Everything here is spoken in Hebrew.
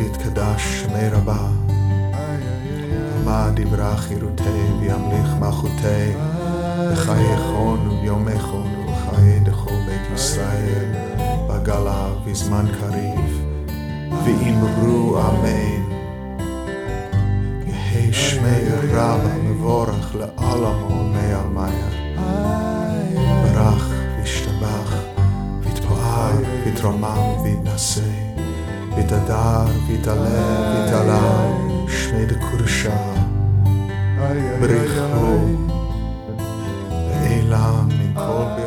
ויתקדש שמי רבה, עמד דברה חירותי וימליך מלכותי, בחייכון וביומכון ובחיי דכו בית ישראל, בגלה בזמן קריב, ואמרו אמן. יהי שמי רבה מבורך לעולם עולמי עלמיה, ברך וישתבח ויתפאר ויתרומם ויתנשא, ויתהדר ויתעלה ויתעלה שמי דקודשה, בריחו לעילם מן כל